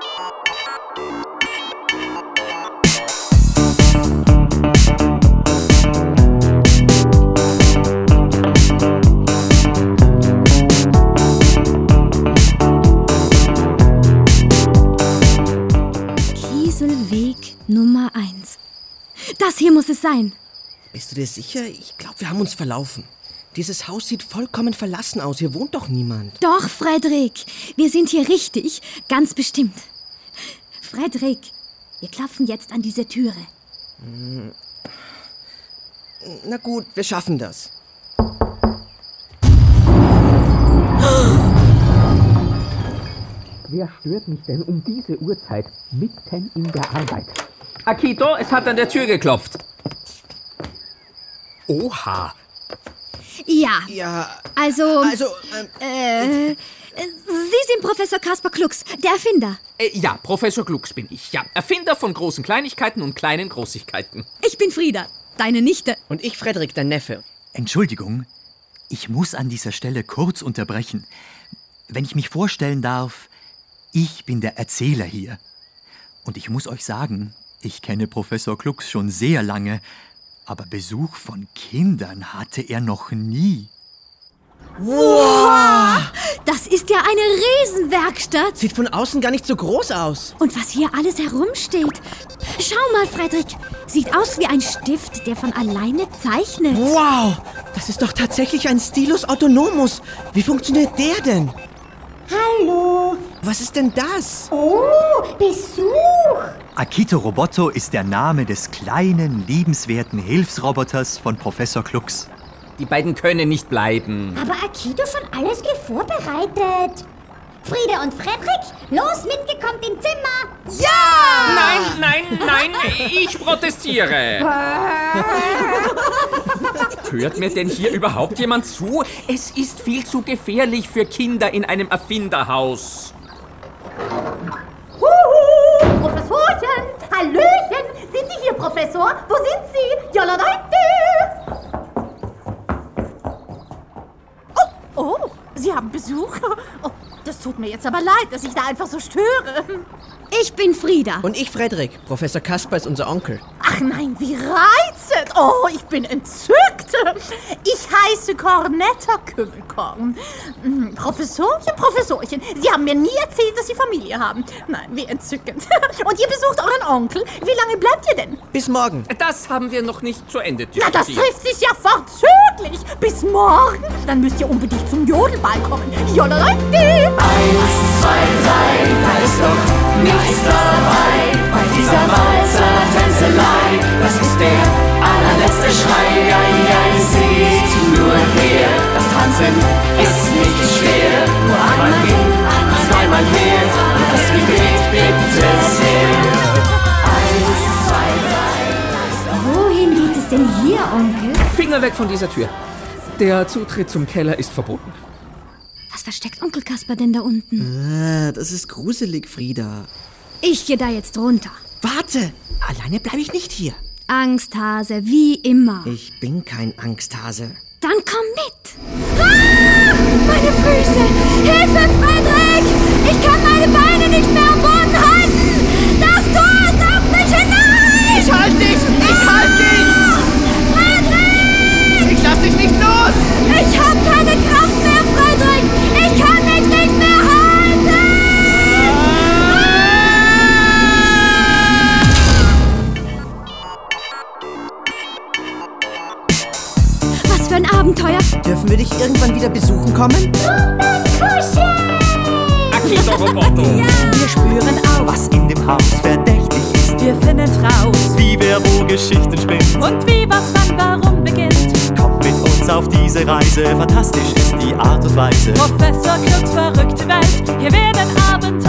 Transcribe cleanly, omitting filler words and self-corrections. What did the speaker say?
Kieselweg Nummer 1. Das hier muss es sein. Bist du dir sicher? Ich glaube, wir haben uns verlaufen. Dieses Haus sieht vollkommen verlassen aus. Hier wohnt doch niemand. Doch, Frederik. Wir sind hier richtig. Ganz bestimmt. Frederik, wir klopfen jetzt an diese Türe. Na gut, wir schaffen das. Wer stört mich denn um diese Uhrzeit mitten in der Arbeit? Akito, es hat an der Tür geklopft. Oha. Ja. Ja, Also, Sie Sie sind Professor Kaspar Klux, der Erfinder. Ja, Professor Klux bin ich. Ja, Erfinder von großen Kleinigkeiten und kleinen Großigkeiten. Ich bin Frieda, deine Nichte. Und ich, Frederik, dein Neffe. Entschuldigung, ich muss an dieser Stelle kurz unterbrechen. Wenn ich mich vorstellen darf, ich bin der Erzähler hier. Und ich muss euch sagen, ich kenne Professor Klux schon sehr lange, aber Besuch von Kindern hatte er noch nie. Wow! Das ist ja eine Riesenwerkstatt. Sieht von außen gar nicht so groß aus. Und was hier alles herumsteht. Schau mal, Frederik. Sieht aus wie ein Stift, der von alleine zeichnet. Wow! Das ist doch tatsächlich ein Stilus Autonomus. Wie funktioniert der denn? Hallo. Was ist denn das? Oh, Besuch. Akito Roboto ist der Name des kleinen, liebenswerten Hilfsroboters von Professor Klux. Die beiden können nicht bleiben. Aber Akito schon alles vorbereitet. Frieda und Frederik, los, mitgekommen ins Zimmer. Nein, nein, nein, ich protestiere. Hört mir denn hier überhaupt jemand zu? Es ist viel zu gefährlich für Kinder in einem Erfinderhaus. Huhu, Professorchen, Hallöchen. Sind Sie hier, Professor? Wo sind Sie? Jolalaite. Oh, Sie haben Besuch? Oh, das tut mir jetzt aber leid, dass ich da einfach so störe. Ich bin Frieda. Und ich, Frederik. Professor Kaspar ist unser Onkel. Ach nein, wie reizend. Oh, ich bin entzückt. Ich heiße Cornetta Kümmelkorn. Professorchen, Sie haben mir nie erzählt, dass Sie Familie haben. Nein, wie entzückend. Und ihr besucht euren Onkel. Wie lange bleibt ihr denn? Bis morgen. Das haben wir noch nicht zu Ende Na, das diskutiert. trifft sich ja vorzüglich. Bis morgen. Dann müsst ihr unbedingt zum Jodelball kommen. Jolalaite. 1, 2, 3, da ist doch nichts dabei bei dieser Walzer-Tänzelei. Das ist der allerletzte Schrei, seht nur her. Das Tanzen ist nicht schwer, nur einmal hin, zweimal her und das Gebet bitte sehr. 1, 2, 3. Wohin geht es denn hier, Onkel? Finger weg von dieser Tür. Der Zutritt zum Keller ist verboten. Was versteckt Onkel Kaspar denn da unten? Das ist gruselig, Frieda. Ich gehe da jetzt runter. Warte! Alleine bleibe ich nicht hier. Angsthase, wie immer. Ich bin kein Angsthase. Dann komm mit. Ah! Meine Füße! Hilfe, Frederik! Ich kann meine Beine nicht mehr am Boden halten! Das Tor saugt mich hinein! Ich halte dich! Ich halte dich! Frederik! Ich lass dich nicht los! Ich habe keine Kraft mehr, Frederik! Ich kann mich nicht mehr halten! Was für ein Abenteuer! Dürfen wir dich irgendwann wieder besuchen kommen? Akito Roboto. Wir spüren auf, Was in dem Haus verdächtig ist, wir finden's raus. wie wer wo Geschichten spinnt. Und wie, was, wann, warum beginnt. Kommt mit uns auf diese Reise, fantastisch ist die Art und Weise. Professor Klux, verrückte Welt, hier werden Abenteuer